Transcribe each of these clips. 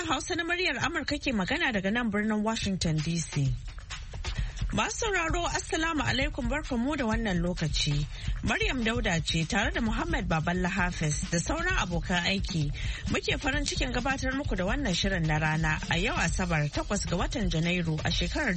Sashen Hausa na muryar Amurka ke magana daga nan birnin Washington DC. Masu sauraro Assalamu alaikum barkamu da wannan lokaci. Maryam Dauda ce tare da Muhammad Baballa Hafiz da sauran abokan aiki. Muke farin cikin gabatar muku da wannan shirin na rana a yau Asabar 8 ga watan Janairu a shekarar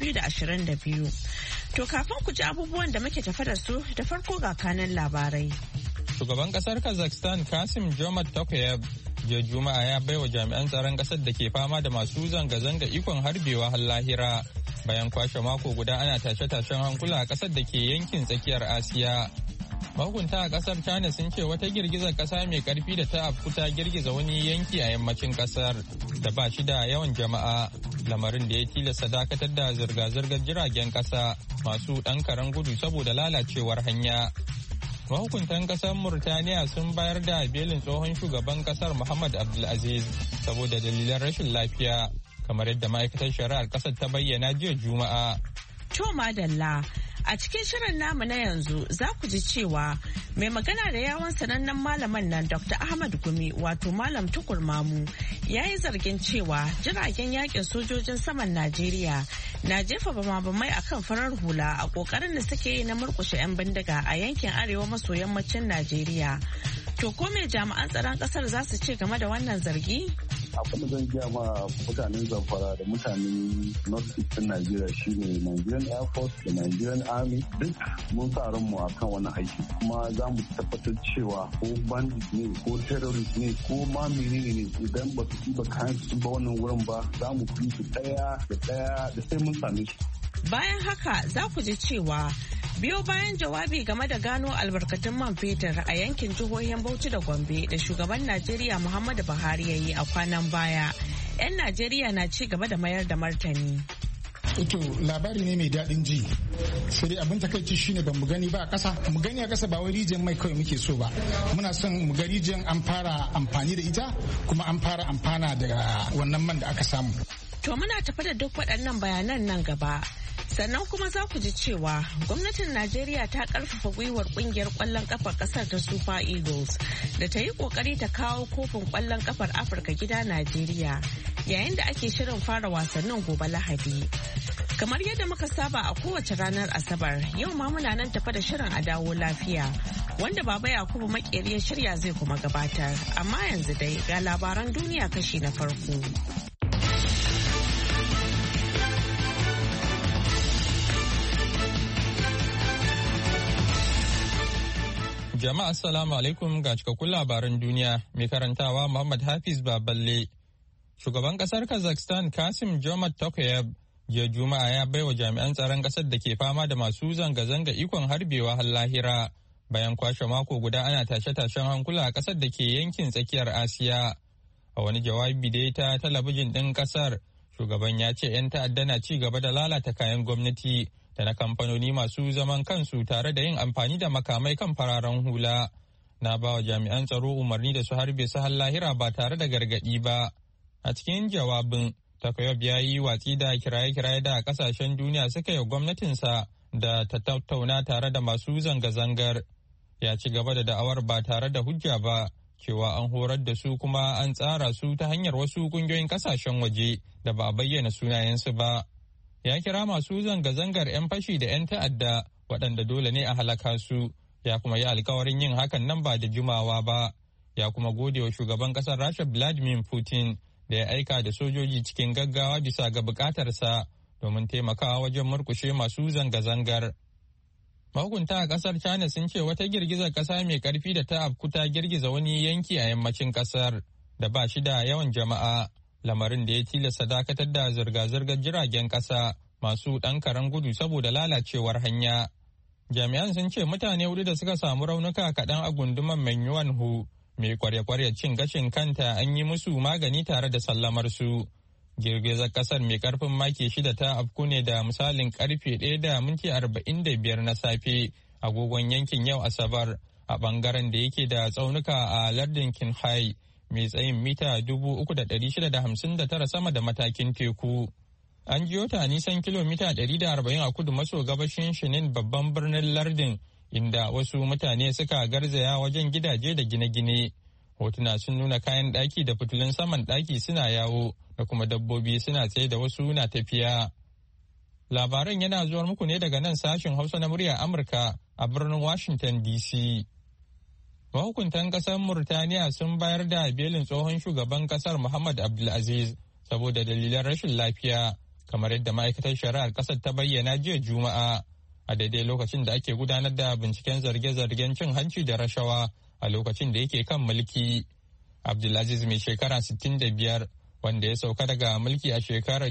2022. To kafin ku ji abubuwan da muke tafa da su da farko ga kanan labarai. Shugaban kasar Kazakhstan Kasim Jomart Tokayev jiya Juma'a ya baiwa jami'an tsaron kasar da ke fama da masu zanga-zanga ikon harbewa har lahira bayan kwashe mako guda ana tashe-tashen hankula a kasar da ke yankin tsakiyar Asiya. Mahukunta a kasar China sun ce wata girgizar kasa mai karfi da ta afku ta girgiza wani yanki a yammacin kasar da ba shi da yawan jama'a, lamarin da ya tilasta dakatar da zirga-zirgar jiragen kasa masu ɗan karen gudu saboda lalacewar hanya. Mahukuntan kasar Murtaniya sun bayar da belin tsohon shugaban kasar Muhammad Abdulaziz saboda dalilan rashin lafiya, kamar yadda ma'aikatar shari'ar kasar ta bayyana jiya Juma'a. To madalla, a cikin shirin namu na yanzu za ku ji cewa mai magana da yawon sanannen malaman nan Dr. Ahmad Gumi wato Malam Tukur Mamu ya yi zargin cewa jiragen yakin sojojin saman Najeriya na jefa bama-bamai a kan farar hula a kokarin da suke yi na murkushe 'yan bindiga a yankin arewa maso yammacin Najeriya. To ko me jami'an tsaron kasar za su ce game da wannan zargi? Abin da zan gaya ma mutanen Zamfara da mutanen North East Najeriya shine Nigerian Air Force da Nigerian Army duk mun sa ranmu a kan wani aiki, kuma za mu tabbatar cewa ko bandit ne ko terrorist ne ko ma menene ne idan ba su ba kayan su ba wannan wurin ba za mu bi su daya da sai mun same su. Bayan haka za ku ji cewa biyo bayan jawabi game da gano albarkatun man fetur a yankin jihohin Bauchi da Gombe da shugaban Najeriya Muhammadu Buhari ya yi a kwanan baya, 'yan Najeriya na ci gaba da mayar da martani. Ito labari ne mai daɗin ji, sai dai abin takaici shine ban mu gani ba a ƙasa. Mu gani a ƙasa ba wai rijiyar mai kawai muke so ba, muna son mu ga rijiyar an fara amfani da ita kuma an fara amfana da wannan man da aka samu. To muna tafi da duk waɗannan bayanan nan gaba. Sannan kuma za ku ji cewa gwamnatin Najeriya ta karfafa gwiwar kungiyar kwallon kafar kasar ta Super Eagles da ta yi kokari ta kawo kofin kwallon kafar Afirka gida Najeriya yayin da ake shirin fara wasannin gobe Lahadi. Kamar yadda muka saba a kowace ranar Asabar, yau ma muna nan tafa da shirin a dawo lafiya wanda Baba Yakubu Makeri ya shirya zai kuma gabatar. Amma yanzu dai ga labaran duniya kashi na farko. Jama'a assalamu alaikum ga cikakkun labaran duniya mai karantawa Muhammad Hafiz Baballe. Shugaban kasar Kazakhstan Kasim Jomart Tokayev jiya Juma'a ya baiwa jami'an tsaron kasar da ke fama da masu zanga-zanga ikon harbewa har lahira bayan kwashe mako guda ana tashe-tashen hankula a kasar da ke yankin tsakiyar Asiya. A wani jawabi da ya ta talabijin ɗin kasar, shugaban ya ce 'yan ta'adda na ci gaba da lalata kayan gwamnati da na kamfanoni masu zaman kansu tare da yin amfani da makamai kan fararen hula. Na ba wa jami'an tsaro umarni da su harbe su har lahira ba tare da gargaɗi ba. A cikin jawabin, Tokayev ya yi watsi da kiraye-kiraye da kasashen duniya suka yi gwamnatinsa da ta tattauna tare da masu zanga-zangar. Ya ci gaba da da'awar ba tare da hujja ba, cewa an horar da su kuma an tsara su ta hanyar wasu kungiyoyin kasashen waje da ba a bayyana sunayensu ba. Ya kira masu zanga-zangar 'yan fashi da 'yan ta'adda waɗanda dole ne a halaka su, ya kuma yi alkawarin yin hakan nan ba da jimawa ba, ya kuma gode wa shugaban ƙasar Rasha Vladimir Putin da ya aika da sojoji cikin gaggawa bisa ga buƙatarsa domin taimakawa wajen murkushe masu zanga-zangar. Mahukunta a ƙasar China sun ce wata girgizar ƙasa mai ƙarfi da ta afku ta girgiza wani yanki a yammacin ƙasar da ba shi da yawan jama'a. Lamarin da ya tilasta dakatar da zirga-zirgar jiragen kasa masu ɗan karen gudu saboda lalacewar hanya. Jami'an sun ce mutane 4 da suka samu raunuka kaɗan a gunduman Menyuanhu mai kwarya-kwarya cin gashin kanta an yi musu magani tare da sallamar su. Girgizar kasar mai karfin maki 6 ta afku ne da misalin karfe 1:45 na safe agogon yankin yau Asabar a bangaren da yake da tsaunuka a lardin Qinghai mai tsayin mita 3,659 sama da matakin teku. An jiyo ta nisan kilomita 140 a kudu maso gabashin Shinin babban birnin lardin, inda wasu mutane suka garzaya wajen gidaje da gine-gine. hotuna sun nuna kayan ɗaki da fitilun saman ɗaki suna yawo da kuma dabbobi suna tsaye da wasu na tafiya. Labaran yana zuwa muku ne daga nan sashen Hausa na muryar Amurka a birnin Washington DC. Mahukuntan ƙasar Murtaniya sun bayar da belin tsohon shugaban ƙasar Muhammad Abdulaziz saboda dalilan rashin lafiya, kamar yadda ma'aikatar shari'ar ƙasar ta bayyana jiya Juma'a, a daidai lokacin da ake gudanar da binciken zarge-zargen cin hanci da rashawa a lokacin da yake kan mulki. Abdulaziz mai shekara 65 wanda ya sauka daga mulki a shekarar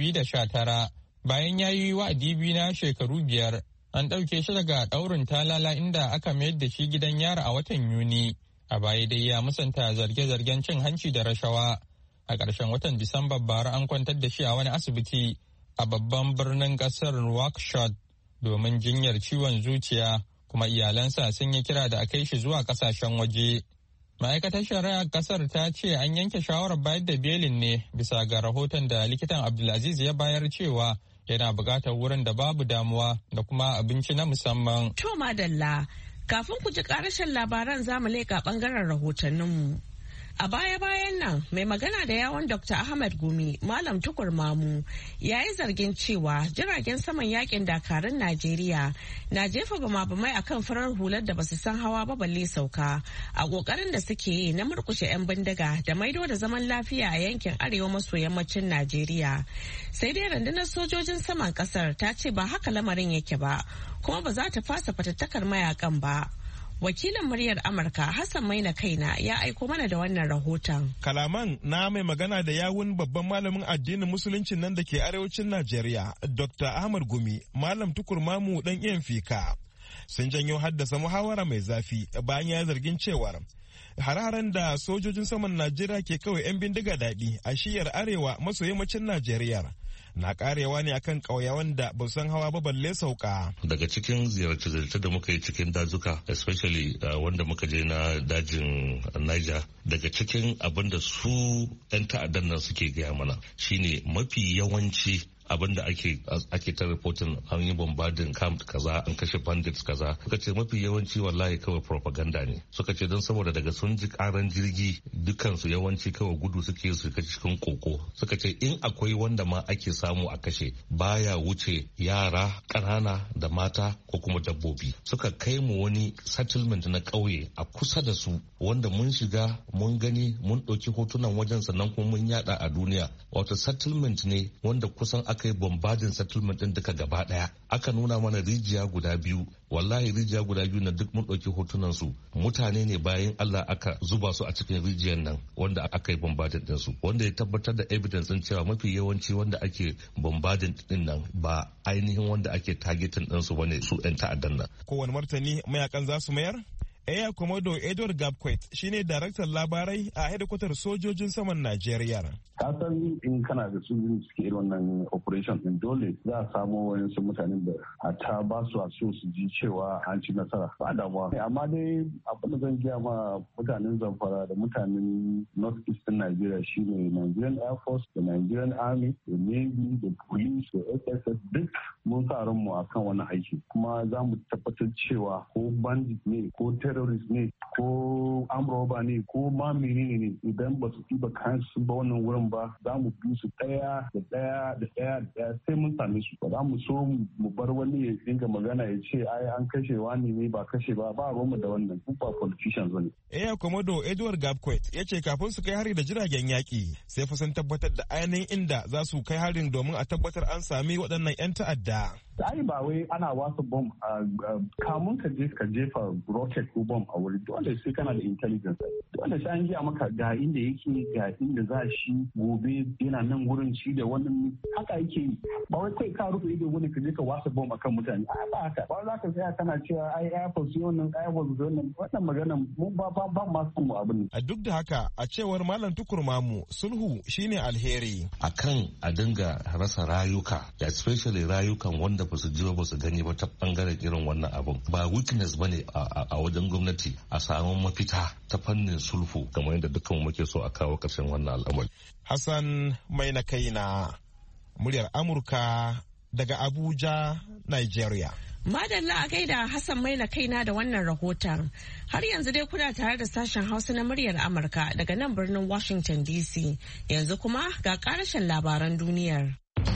2019 bayan ya yi wa'adi biyu na shekaru 5, an ɗauke shi daga ɗaurin talala inda aka mayar da shi gidan yara a watan Yuni. A baya dai ya musanta zarge-zargen cin hanci da rashawa. A ƙarshen watan Disamba bara an kwantar da shi a wani asibiti a babban birnin ƙasar Nouakchott domin jinyar ciwon zuciya, kuma iyalansa sun yi kira da a kai shi zuwa ƙasashen waje. Ma'aikatar shari'ar ƙasar ta ce an yanke shawarar bayar da belin ne bisa ga rahoton da likitan Abdulaziz ya bayar cewa yana buƙatar wurin da babu damuwa da kuma abinci na musamman. To madalla, kafin ku ji ƙarashin labaran zamu leƙa ɓangaren rahotanninmu. A baya-bayan nan mai magana da yawon Dr. Ahmad Gumi, Malam Tukur Mamu, ya yi zargin cewa jiragen saman yakin dakarun Najeriya na jefa bama-bamai a kan farar hular da basu san hawa ba balle sauka a ƙoƙarin da suke yi na murkushe 'yan bindiga da maido da zaman lafiya a yankin arewa maso yammacin Najeriya. Sai dai rundunar sojojin saman ƙasar ta ce ba haka lamarin yake ba, kuma ba za ta fasa fatattakar mayakan ba. Wakilin muryar Amurka Hassan Maina Kaina ya aiko mana da wannan rahoton. Kalaman na mai magana da yawun babban malamin addinin musuluncin nan da ke arewacin Najeriya, Dr. Ahmad Gumi, Malam Tukur Mamu dan iyan fika, sun janyo haddasa muhawara mai zafi bayan ya zargin cewar hare-haren da sojojin saman Najeriya ke kawai 'yan bindiga daɗi a shiyar arewa maso yammacin Najeriya na karewa ne akan ƙauyawan da ba san hawa ba balle sauka. Daga cikin ziyarce-ziyarce da muka yi cikin dazuka, especially wanda muka je na dajin Niger, daga cikin abin da su 'yan ta'addan nan suke gaya mana shine mafi yawanci abin da ake ta reporting an yi bombarding camp kaza, an kashe bandits kaza, suka ce mafi yawanci wallahi kawai propaganda ne. Suka ce don saboda daga sun ji karan jirgi dukansu yawanci kawai gudu suke su kashe cikin koko. Suka ce in akwai wanda ma ake samu a kashe baya wuce yara ƙanana da mata ko kuma dabbobi. Suka kai mu wani settlement na ƙauye a kusa da su wanda mun shiga mun gani mun ɗauki hotunan wajen, sannan kuma mun yada a duniya. Wato settlement ne wanda kusan aka yi bombarding settlement din duka gaba daya. Aka nuna mana rijiya guda biyu, wallahi rijiya guda biyu na duk mun ɗauki hotunan su. Mutane ne bayan Allah aka zuba su a cikin rijiyar nan wanda aka yi bombarding din su, wanda ya tabbatar da evidence din cewa mafi yawanci wanda ake bombarding din nan ba ainihin wanda ake targeting din su bane su 'yan ta'addan nan. Kowane martani mayakan za su mayar? Air Commodore Edward Gabquet shine daraktan labarai a hedikwatar sojojin saman Najeriya. Ka san in kana da su suke irin wannan operation din, dole za a samu wayansu mutanen da a ta ba su a so su ji cewa an ci nasara, ba damuwa. Amma dai abin da zan gaya ma mutanen Zamfara da mutanen North East din Najeriya shine Nigerian Air Force da Nigerian Army da Navy da Police da SSS duk mun sa ranmu akan wannan aiki, kuma za mu tabbatar cewa ko bandit ne ko terrorist ne ko amroba ne ko ma menene ne, idan ba su ɗiba kayan su ba wannan wurin ba, za mu bi su ɗaya sai mun same su. Ba za mu so mu bar wani ya dinga magana ya ce ai an kashe wani ne ba kashe ba ruwanmu da wannan, ku ba politicians bane. Air Commodore Edward Gabquet ya ce kafin su kai hari da jiragen yaƙi sai fa sun tabbatar da ainihin inda za su kai harin domin a tabbatar an sami waɗannan 'yan ta'adda. Ai ba wai ana wasa bom kamun ka jefa rocket ko bom a wuri, dole sai kana da intelligence, dole sai an gaya maka ga inda yake, ga inda za shi gobe yana nan wurin shi da wannan, haka yake yi. Ba wai kai ka rufe ido wani ka je ka wasa bom akan mutane, ba haka. Ba za ka tsaya kana cewa ai Air Force wannan magana mu ba ma son mu abin. A duk da haka, a cewar Malam Tukur Mamu, sulhu shine alheri. Akan a dinga rasa rayuka, especially rayukan wanda ba su ji ba su gani ba ta bangaren irin wannan abun, ba weakness bane a wajen gwamnati a samu mafita ta fannin sulhu kamar yadda dukkan muke so a kawo ƙarshen wannan al'amari. Hassan Maina Kaina, muryar Amurka daga Abuja, Nigeria. Madalla a gaida Hassan Maina kaina da wannan rahoton. Har yanzu dai kuna tare da sashen Hausa na muryar Amurka daga nan birnin Washington DC. Yanzu kuma ga karashen labaran duniyar.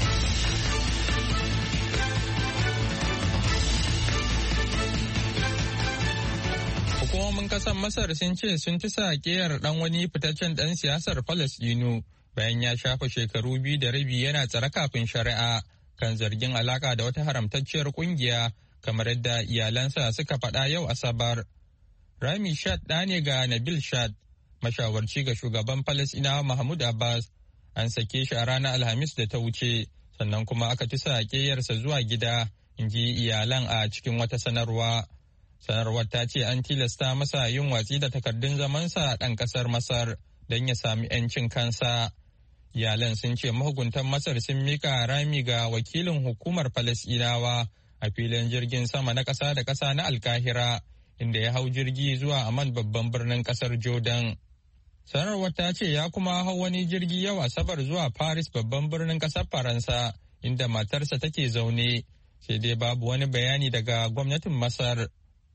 Hukumomin kasar Masar sun ce sun ci sakiyar dan wani fitaccen dan siyasar Falasɗinu bayan ya shafa shekaru 2.5 yana tsare kafin shari'a kan zargin alaka da wata haramtacciyar kungiya kamar yadda iyalansa suka faɗa yau Asabar. Rami Shad ɗa ne ga Nabil Shad, mashawarci ga shugaban Falasɗinawa Mahmud Abbas. An sake shi a ranar Alhamis da ta wuce, sannan kuma aka ci sakiyarsa zuwa gida, in ji iyalan a cikin wata sanarwa. Sanarwar ta ce an tilasta masa yin watsi da takardun zamansa a ɗan ƙasar Masar don ya sami 'yancin kansa. Iyalan sun ce mahukuntan Masar sun mika Rami ga wakilin hukumar Falasɗinawa a filin jirgin sama na ƙasa da ƙasa na Alkahira, inda ya hau jirgi zuwa Amman babban birnin ƙasar Jordan. Sanarwar ta ce ya kuma hau wani jirgi yau Asabar zuwa Paris babban birnin ƙasar Faransa, inda matarsa take zaune, sai dai babu wani bayani daga gwamnatin Masar.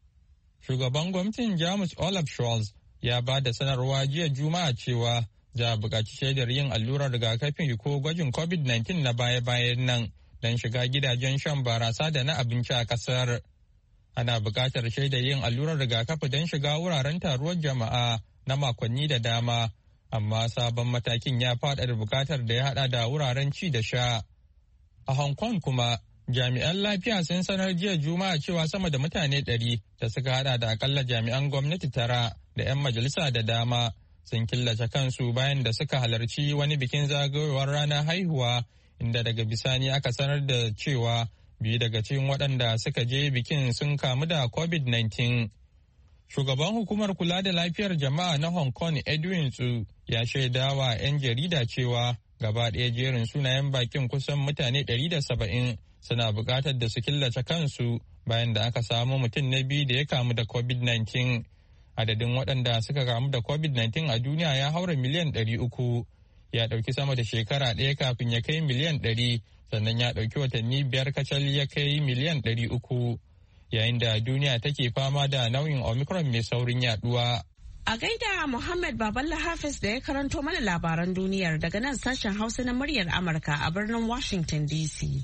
Shugaban gwamnatin Jamus Olaf Scholz ya ba da sanarwa jiya Juma'a cewa za a buƙaci shaidar yin allurar rigakafin ko gwajin COVID-19 na baya-bayan nan don shiga gidajen shan barasa da na abinci a ƙasar. Ana buƙatar shaidar yin allurar rigakafi don shiga wuraren taruwar jama'a na makonni da dama, amma sabon matakin ya faɗa da buƙatar da ya haɗa da wuraren ci da sha. A Hong Kong kuma, jami'an lafiya sun sanar jiya Juma'a cewa sama da mutane 100 da suka hada da akalla jami'an gwamnati 9 da 'yan majalisa da dama sun killace kansu bayan da suka halarci wani bikin zagayowar ranar haihuwa, inda daga bisani aka sanar da cewa 2 daga cikin waɗanda suka je bikin sun kamu da COVID-19. Shugaban hukumar kula da lafiyar jama'a na Hong Kong Edwin Tsu ya shaidawa 'yan jarida cewa gaba ɗaya jerin sunayen bakin kusan mutane 170 suna buƙatar da su killace kansu bayan da aka samu mutum na biyu da ya kamu da COVID-19. Adadin waɗanda suka kamu da COVID-19 a duniya ya haura miliyan 300. Ya ɗauki sama da shekara ɗaya kafin ya kai miliyan 100, sannan ya ɗauki watanni 5 kacal ya kai miliyan 300. Yayin da duniya take fama da nau'in Omicron mai saurin yaduwa. A gaida Muhammad Baballa Hafiz da ya karanto mana labaran duniyar daga nan sashen Hausa na muryar Amurka a birnin Washington DC.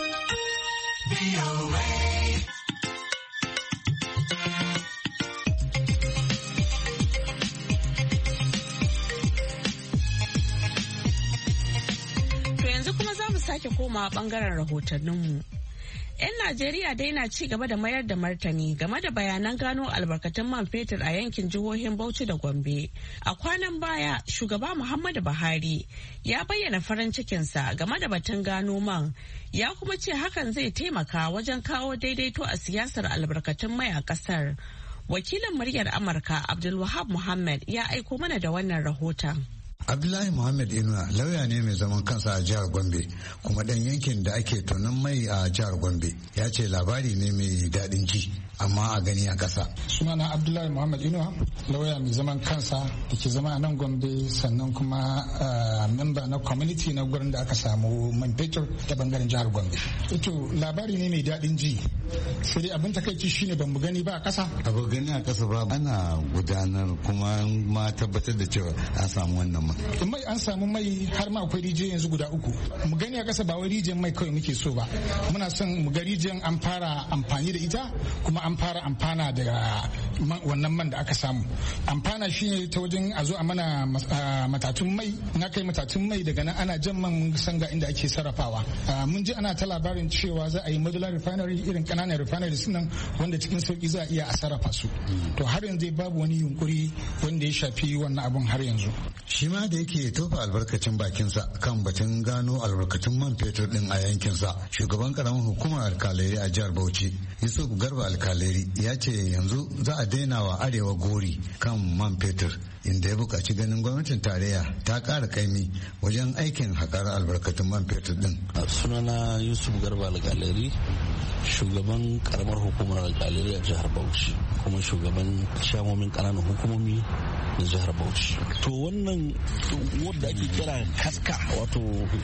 To yanzu kuma za mu sake komawa bangaren rahotanninmu. 'Yan Najeriya dai na ci gaba da mayar da martani game da bayanan gano albarkatun man fetur a yankin jihohin Bauchi da Gombe. A kwanan baya, shugaba Muhammadu Buhari ya bayyana farin cikinsa game da batun gano man, ya kuma ce hakan zai taimaka wajen kawo daidaito a siyasar albarkatun mai a kasar. Wakilin muryar Amurka Abdulwahab Muhammad ya aiko mana da wannan rahoton. Abdullahi Muhammad Inuwa lauya ne mai zaman kansa a jihar Gombe kuma dan yankin da ake tonon mai a jihar Gombe, ya ce labari ne mai daɗin ji amma a gani a ƙasa. Sunana Abdullahi Muhammad Inuwa, lauya mai zaman kansa da ke zama a nan Gombe, sannan kuma memba na community na gurin da aka samu man fetur ta bangaren jihar Gombe. Ito labari ne mai daɗin ji, sai dai abin takaici shine ban mu gani ba a ƙasa. Abu gani a ƙasa ba ana gudanar kuma ma tabbatar da cewa an samu wannan mai. Mai an samu mai har ma akwai rijiyoyi yanzu guda 3. Mu gani a ƙasa ba wai rijiyar mai kawai muke so ba. Muna son mu ga rijiyar an fara amfani da ita kuma an fara amfana da wannan man da aka samu. Amfana shine ta wajen a zo a mana matatun mai, na kai matatun mai daga nan ana jan man mun san ga inda ake sarrafawa. Mun ji ana ta labarin cewa za a yi modular refinery, irin ƙananan refineries nan wanda cikin sauki za a iya a sarrafa su. To har yanzu babu wani yunkuri wanda ya shafi wannan abun har yanzu. Shi ma da yake tofa albarkacin bakinsa kan batun gano albarkatun man fetur din a yankinsa, shugaban karamin hukumar alkaleri a jihar Bauchi Yusuf Garba Alkaleri ya ce yanzu za a daina wa arewa gori kan man fetur, inda ya buƙaci ganin gwamnatin tarayya ta ƙara kaimi wajen aikin haƙar albarkatun man fetur din. Sunana Yusuf Garba Alkaleri, shugaban shugaban karamar hukumar alƙalai a jihar Bauchi kuma shugaban shamomin ƙananan hukumomi na jihar Bauchi. To wannan wanda ake kira kaska wato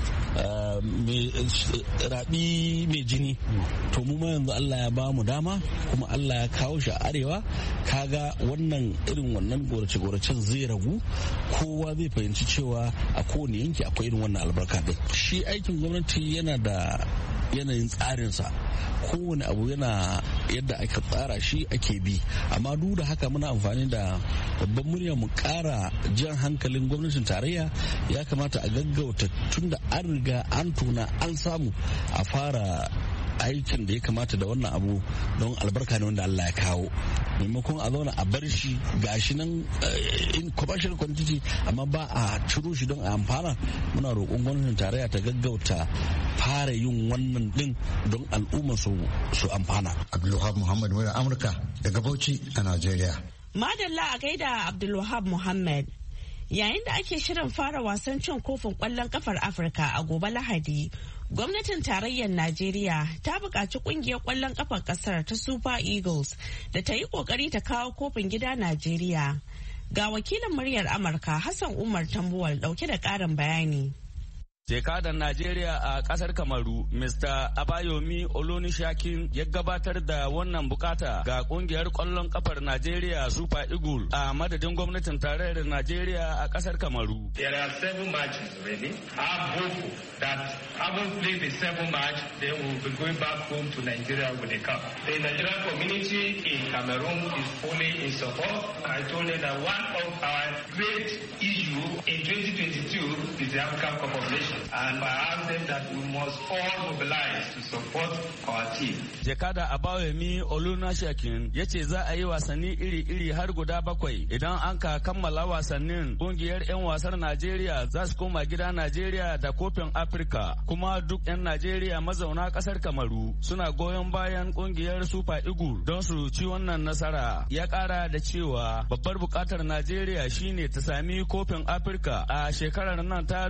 rabi mai jini, to mu ma yanzu Allah ya ba mu dama kuma Allah ya kawo shi a arewa, kaga wannan irin wannan gorace-goracen zai ragu, kowa zai fahimci cewa a kowane yanki akwai irin wannan albarka din. Shi aikin gwamnati yana da yanayin tsarinsa, kowane abu yana yadda aka tsara shi ake bi, amma duk da haka muna amfani da babban murya mu kara jan hankalin gwamnatin tarayya, ya kamata a gaggauta tunda an riga an tuna an samu a fara aikin da ya kamata da wannan abu don albarka ne wanda Allah ya kawo, maimakon a zauna a bar shi gashi nan in commercial quantity amma ba a ciro shi don a amfana. Muna roƙon gwamnatin tarayya ta gaggauta fara yin wannan din don al'umma su amfana. Abdulwahab Muhammad wani Amurka daga Bauchi a Najeriya. Madalla a gaida Abdulwahab Muhammad. Yayin da ake shirin fara wasan cin kofin ƙwallon kafar Afirka a gobe Lahadi, gwamnatin tarayyar Najeriya ta buƙaci ƙungiyar ƙwallon ƙafar ƙasar ta Super Eagles da ta yi ƙoƙari ta kawo kofin gida Najeriya. Ga wakilin muryar Amurka Hassan Umar Tambuwal ɗauke da ƙarin bayani. Jakadan Najeriya a kasar Kamaru, Mr. Abayomi Olonishakin ya gabatar da wannan bukata ga kungiyar kwallon kafar Najeriya Super Eagles a madadin gwamnatin tarayyar Najeriya a kasar Kamaru. There are 7 matches already. I have hope that having played the 7 match, they will be going back home to Nigeria with the cup. The Nigerian community in Cameroon is fully in support. I told them that one of our great issue in 2022 is the African Cup of Nations. And I asked them that we must all mobilize to support our team. Jakada Abayomi Olunashakin ya ce za a yi wasanni iri-iri har guda 7. Idan an ka kammala wasannin, kungiyar 'yan wasar Najeriya za su koma gida Najeriya da kofin Afirka. Kuma duk 'yan Najeriya mazauna kasar Kamaru suna goyon bayan kungiyar Super Eagles don su ci wannan nasara. Ya kara da cewa babbar bukatar Najeriya shine ta sami kofin Afirka a shekarar nan ta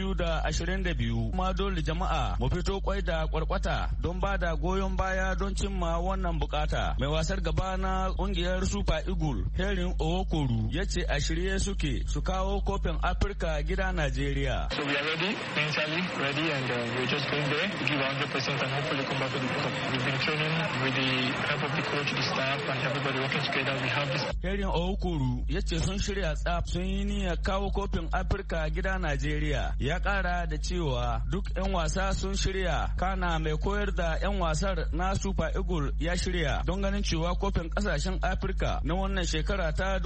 2022, kuma dole jama'a mu fito kwai da kwarkwata don ba da goyon baya don cimma wannan bukata. Mai wasar gaba na kungiyar Super Eagles Herin Owokoru ya ce a shirye suke su kawo kofin Afirka gida Najeriya. So we are ready, mentally ready, and we're just going there to give 100% and hopefully come back with the cup. We've been training with the help of the coach, the staff, and everybody working together. We have this. Herin Owokoru ya ce sun shirya tsaf, sun yi niyyar kawo kofin Afirka gida Najeriya. Ya kara da cewa duk 'yan wasa sun shirya, kana mai koyar da 'yan wasar na Super Eagles ya shirya don ganin cewa kofin kasashen Afirka na wannan shekara ta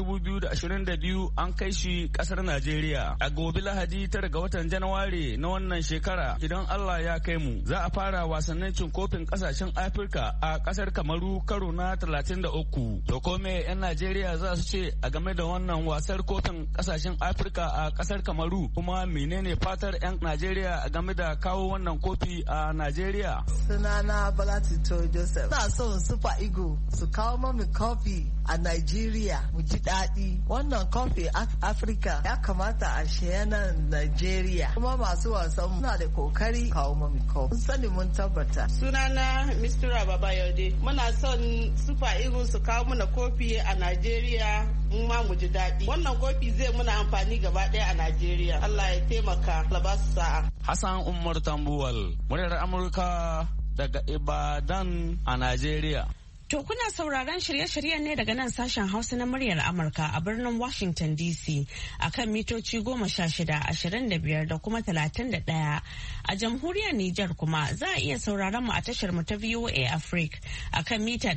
2022 an kai shi kasar Najeriya. A gobe Lahadi 9 ga watan Janairu na wannan shekara, idan Allah ya kai mu, za a fara wasannin cin kofin kasashen Afirka a kasar Kamaru karo na 33. To kome 'yan Najeriya za su ce a game da wannan wasar kofin kasashen Afirka a kasar Kamaru, kuma menene fatar 'yan Najeriya a game da kawo wannan kofi a Najeriya? Sunana Balatito Joseph. Na son Super Eagles su kawo mami kofi a Najeriya, mu ji daɗi. Wannan kofi Afirka ya kamata a shaya nan Najeriya. Kuma masu wasan muna da kokari kawo mami kofi. Mun sani mun tabbata. Sunana Mistura Babayode. Muna son Super Eagles su kawo mana kofi a Najeriya, mu ma mu ji daɗi. Wannan kofi zai muna amfani gaba ɗaya a Najeriya. Allah ya taimaka, Allah ba su sa'a. Hassan Umar Tambuwal, muryar Amurka daga Ibadan a Najeriya. To kuna sauraron shirye-shiryen ne daga nan sashen Hausa na muryar Amurka a birnin Washington DC akan mitoci 16, 25 da kuma 31. A jamhuriyar Nijar kuma za a iya sauraron mu a tashar mu ta VOA Africa akan mita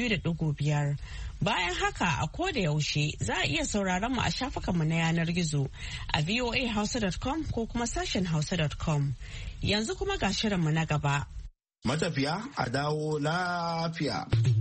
200.5. Bayan haka a koda yaushe za a iya sauraron mu a shafukanmu na yanar gizo a voahausa.com ko kuma sashen hausa.com. Yanzu kuma ga shirinmu na gaba. Matafiya a dawo lafiya.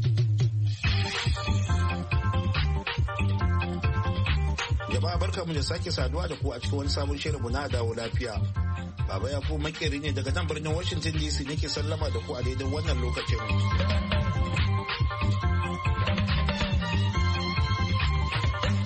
Jama'a barkamu da sake saduwa da ku a cikin wani sabon shirinmu na dawo lafiya. Baba ya ku makeri ne daga nan birnin Washington DC nake sallama da ku a daidai wannan lokacin.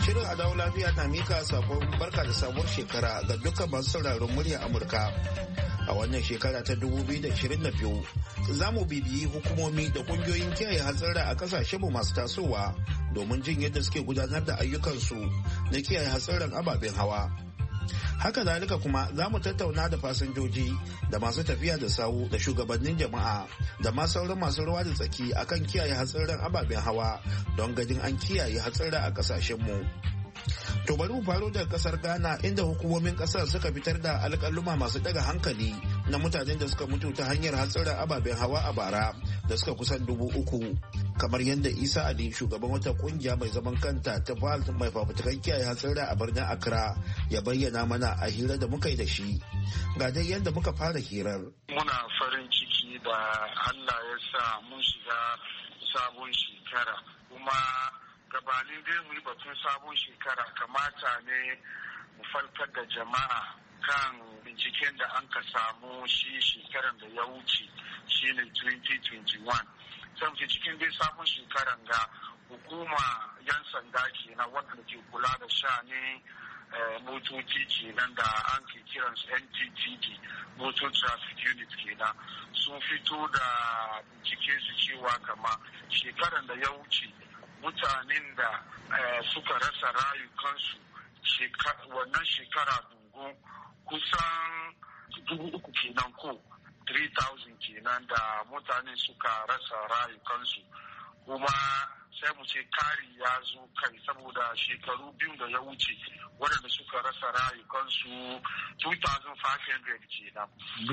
Shirin a dawo lafiya na mika sabon barka da sabuwar shekara ga dukkan masu sauraron murya Amurka. A wannan shekara ta 2022 za mu bibiyi hukumomi da kungiyoyin kiyaye hatsara a kasashenmu masu tasowa domin jin yadda suke gudanar da ayyukansu na kiyaye hatsarin ababen hawa. Haka zalika kuma za mu tattauna da fasinjoji da masu tafiya da sawu da shugabannin jama'a da ma sauran masu ruwa da tsaki akan kiyaye hatsarin ababen hawa don ganin an kiyaye hatsara a kasashenmu. To bari mu faro daga kasar Ghana inda hukumomin kasar suka fitar da alƙaluma masu daga hankali na mutanen da suka mutu ta hanyar hatsarin ababen hawa a bara da suka kusan 3,000. Kamar yadda Isa Ali shugaban wata kungiya mai zaman kanta ta VALT mai fafutukan kiyaye hatsari a birnin Accra ya bayyana mana a hira da muka yi da shi. Ga dai yadda muka fara hirar. Muna farin ciki da Allah ya sa mun shiga sabon shekara kuma gabanin dai mu yi batun sabon shekara kamata ne mu falkar da jama'a kan binciken da an ka samu shi shekaran da ya wuce shine 2021. Sai cikin dai sabon shekaran ga hukuma yan sanda kenan wanda ke kula da shani motoci kenan da an ke kiransu NTTD Motor Traffic Unit kenan sun fito da bincike su cewa kama shekaran da ya wuce mutanen da suka rasa rayukansu wannan shekara dungu kusan 3,000 kenan ko 3,000 kenan da mutane suka rasa rayukansu kuma sai mu ce kari ya zo kai saboda shekaru biyu da ya wuce waɗanda suka rasa rayukansu 2,500 kenan.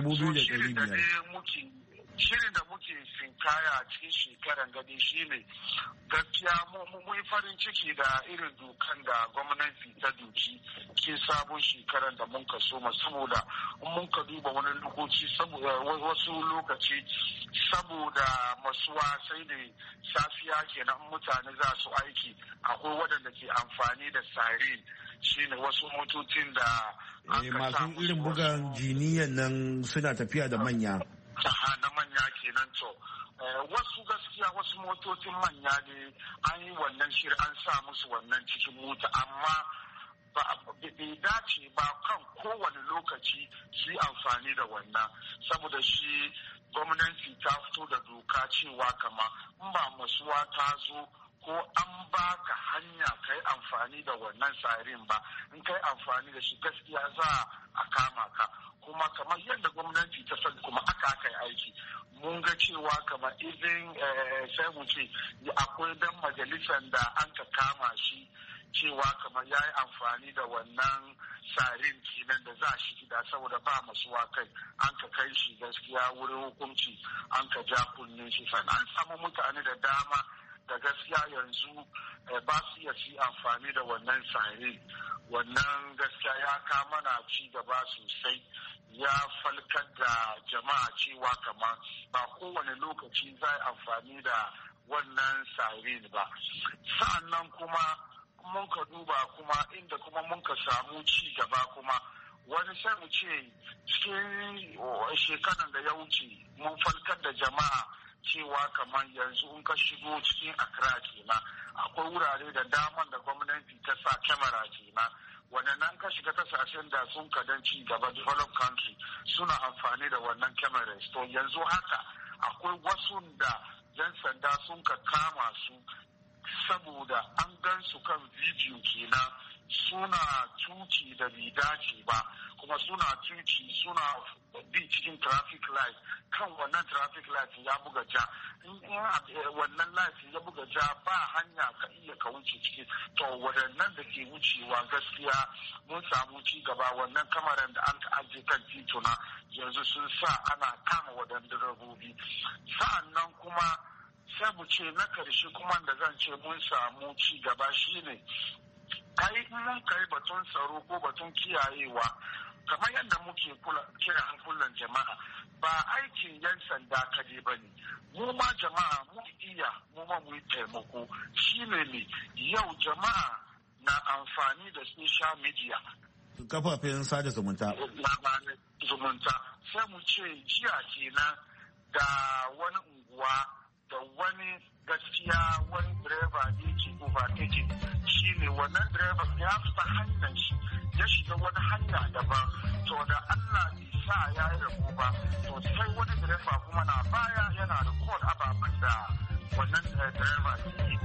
2,500. Shirin da muke sinkaya a cikin shekaran gani shine gaskiya mu yi farin ciki da irin dokan da gwamnati ta doki cikin sabon shekaran da mun ka soma saboda mun ka duba wani lokaci wasu lokaci saboda masuwa sai da safiya kenan mutane za su aiki akwai waɗanda ke amfani da siren shine wasu motocin da masu irin bugan jiniyan nan suna tafiya da manya. Na manya kenan to wasu gaskiya wasu motocin manya ne an yi wannan shiri an sa musu wannan cikin mota amma bai dace ba kan kowane lokaci su yi amfani da wannan saboda shi gwamnati ta fito da doka cewa kama in ba masuwa ta zo ko an baka hanya ka yi amfani da wannan siren ba in ka yi amfani da shi gaskiya za a kama ka kuma kamar yadda gwamnati ta sani kuma aka yi aiki mun ga cewa kamar izin sai mu ce akwai dan majalisar da an ka kama shi cewa kamar ya yi amfani da wannan siren kenan da za shi gida saboda ba masuwa kai an ka kai shi gaskiya wurin hukunci an ka ja kunnen shi sannan an samu mutane da dama da gaskiya yanzu ba su iya ci amfani da wannan siren wannan gaskiya ya kama na ci gaba sosai ya falkar da jama'a cewa kamar ba kowane lokaci za a amfani da wannan siren ba sa'annan kuma mun ka duba kuma inda kuma mun ka samu ci gaba kuma wani sai mu ce cikin shekaran da ya wuce mun falkar da jama'a cewa kamar yanzu in ka shigo cikin Accra kenan akwai wurare da daman da gwamnati ta sa kyamara kenan wannan ka shiga kasashen da sun kadan ci gaba developed country suna amfani da wannan cameras to yanzu haka akwai wasu da yan sanda sun ka kama su saboda an gan su kan video kenan suna tuki da bai dace ba kuma suna tuki suna bi cikin traffic light kan wannan traffic light ya buga ja in wannan light ya buga ja ba hanya ka iya ka wuce ciki to waɗannan da ke wucewa gaskiya mun samu ci gaba wannan kamaran da an ka ajiye kan tituna yanzu sun sa ana kama waɗanda rabobi sa'annan kuma sai mu ce na karshe kuma da zan ce mun samu ci gaba shine mun kai batun tsaro ko batun kiyayewa kamar yadda muke kira hankulan jama'a ba aikin yan sanda kaje ba ne mu ma jama'a mu yi taimako shine ne yau jama'a na amfani da social media kafafen sada zumunta sai mu ce jiya kenan da wani unguwa da wani gaskiya wani direba ne ke overtaking shi ne wannan direba ya fita hanyar shi ya shiga wani hanya daban to da Allah bai sa ya yi rabu ba to sai wani direba kuma na baya yana record ababen da wannan direba ke yi.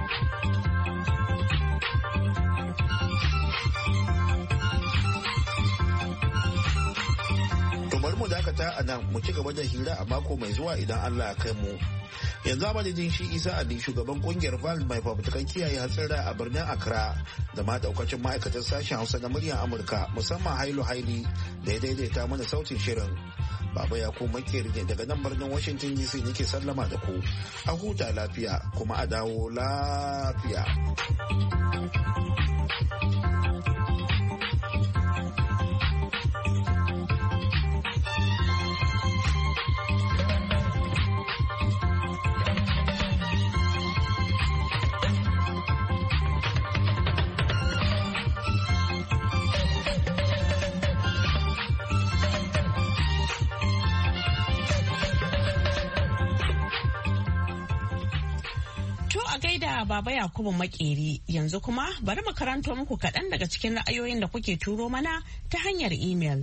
Bari mu dakata a nan mu ci gaba da hira a mako mai zuwa idan Allah ya kai mu. Yanzu a madadin shi Isa Ali shugaban kungiyar VAL mai fafutukan kiyaye hatsira a birnin Accra da ma daukacin ma'aikatan sashen Hausa na muryar Amurka musamman Hailu Haili da ya daidaita mana sautin shirin. Baba ya ko makeri ne daga nan birnin Washington DC nake sallama da ku. A huta lafiya kuma a dawo lafiya. Baba Yakubu Makeri yanzu kuma bari mu karanto muku kaɗan daga cikin ra'ayoyin da kuke turo mana ta hanyar imel.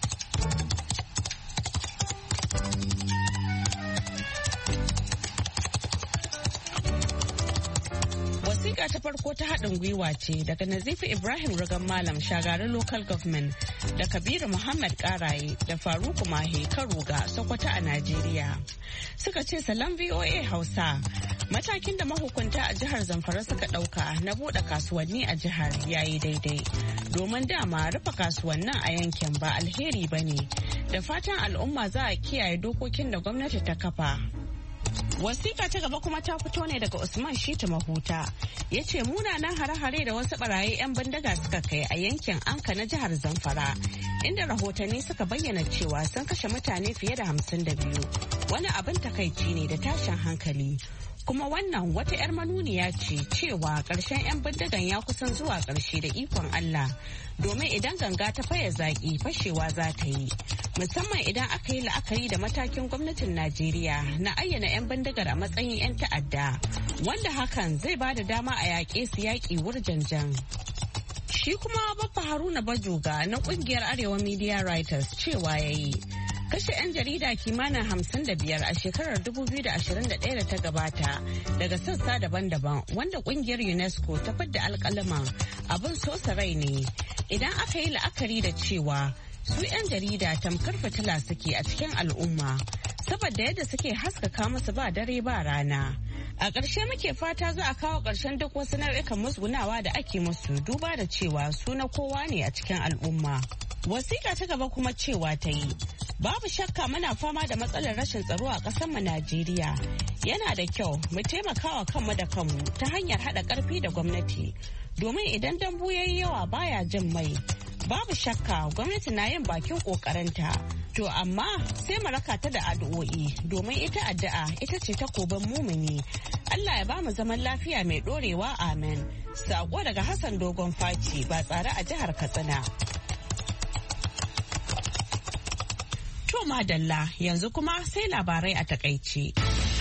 Wasiƙa ta farko ta haɗin gwiwa ce daga Nazifi Ibrahim Rugan Malam Shagarin Local Government da Kabiru Muhammad Karaye da Faruku Mahe Karuga Sokoto a Najeriya. Suka ce salam VOA Hausa. Matakin da mahukunta a jihar Zamfara suka ɗauka na buɗe kasuwanni a jihar yayi daidai. Domin dama rufe kasuwannin a yankin ba alheri ba ne. Da fatan al'umma za a kiyaye dokokin da gwamnati ta kafa. Wasiƙa ta gaba kuma ta fito ne daga Usman Shita Mahuta. Ya ce munanan hare-hare da wasu barayi 'yan bindiga suka kai a yankin Anka na jihar Zamfara. Inda rahotanni suka bayyana cewa sun kashe mutane fiye da 52. Wani abin takaici ne da tashin hankali. Kuma wannan wata 'yar manuniya ce cewa ƙarshen 'yan bindigan ya kusan zuwa ƙarshe da ikon Allah. Domin idan ganga ta faya zaƙi fashewa za ta yi. Musamman idan aka yi la'akari da matakin gwamnatin Najeriya na ayyana 'yan bindigar a matsayin 'yan ta'adda. Wanda hakan zai ba da dama a yaƙe su yaƙi wurjanjan. Shi kuma Baffa Haruna Bajoga na ƙungiyar Arewa Media Writers cewa ya yi. Kashe 'yan jarida kimanin 55 a shekarar 2021 da ta gabata daga sassa daban-daban wanda kungiyar UNESCO ta fidda alƙalaman abin sosa rai ne. Idan aka yi la'akari da cewa su 'yan jarida tamkar fitila suke a cikin al'umma saboda yadda suke haskaka musu ba dare ba rana. A ƙarshe muke fata za a kawo ƙarshen duk wasu nau'ikan musgunawa da ake musu duba da cewa su na kowa ne a cikin al'umma. Wasiƙa ta gaba kuma cewa ta yi. Babu shakka muna fama da matsalar rashin tsaro a ƙasarmu Najeriya. Yana da kyau mu taimakawa kanmu da kanmu ta hanyar haɗa ƙarfi da gwamnati. Domin idan dambu ya yi yawa baya jin mai. Babu shakka gwamnati na yin bakin ƙoƙarinta. To amma sai mu raka ta da addu'o'i domin ita addu'a ita ce takobin mumini. Allah ya bamu zaman lafiya mai ɗorewa amen. Sako daga Hassan Dogon Faci ba tsare a jihar Katsina. To madalla yanzu kuma sai labarai a takaice.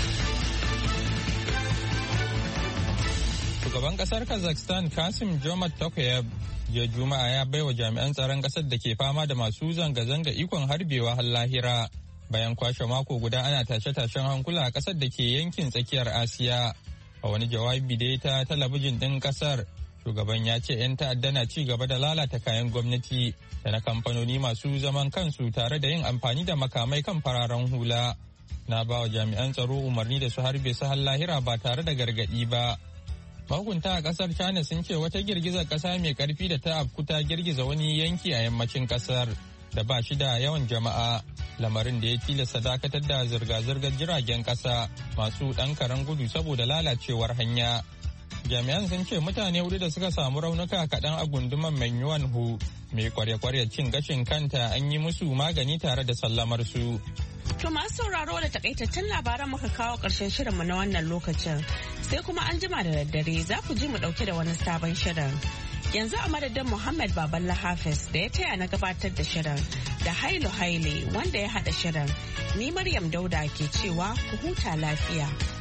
Shugaban kasar Kazakhstan Kasim Jomart Tokayev jiya Juma'a ya baiwa jami'an tsaron kasar da ke fama da masu zanga-zanga ikon harbewa har lahira bayan kwashe mako guda ana tashe-tashen hankula a kasar da ke yankin tsakiyar Asiya. A wani jawabi da ya ta talabijin ɗin kasar, shugaban ya ce 'yan ta'adda na ci gaba da lalata kayan gwamnati da na kamfanoni masu zaman kansu tare da yin amfani da makamai kan fararen hula. Na ba wa jami'an tsaro umarni da su harbe su har lahira ba tare da gargaɗi ba. Mahukunta a kasar China sun ce wata girgizar kasa mai karfi da ta afku ta girgiza wani yanki a yammacin kasar da ba shi da yawan jama'a, lamarin da ya tilasta dakatar da zirga-zirgar jiragen kasa masu ɗan karen gudu saboda lalacewar hanya. Jami'an sun ce mutane hudu da suka samu raunuka kaɗan a gunduman Menyuan Hu mai kwarya-kwarya cin gashin kanta an yi musu magani tare da sallamar su. To masu sauraro da takaitattun labaran muka kawo ƙarshen shirinmu na wannan lokacin. Sai kuma an jima da daddare za ku ji mu ɗauke da wani sabon shirin. Yanzu a madadin Muhammad Baballa Hafiz da ya taya na gabatar da shirin da Hailu Haile wanda ya haɗa shirin. Ni Maryam Dauda ke cewa ku huta lafiya.